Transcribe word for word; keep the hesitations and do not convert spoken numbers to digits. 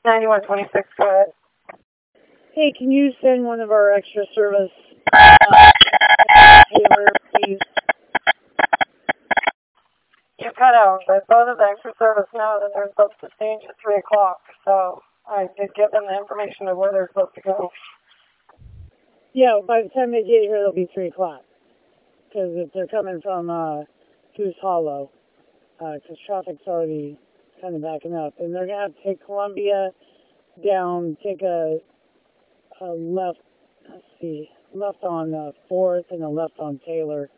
ninety-one twenty-six, go ahead. Hey, can you send one of our extra service, uh, Taylor, please? You cut out, but both of the extra service know that they're supposed to change at three o'clock, so I did give them the information of where they're supposed to go. Yeah, by the time they get here, it'll be three o'clock. Because if they're coming from uh, Goose Hollow, because uh, traffic's already kind of backing up. And they're going to have to take Columbia down, take a, a left, let's see, left on uh, fourth and a left on Taylor.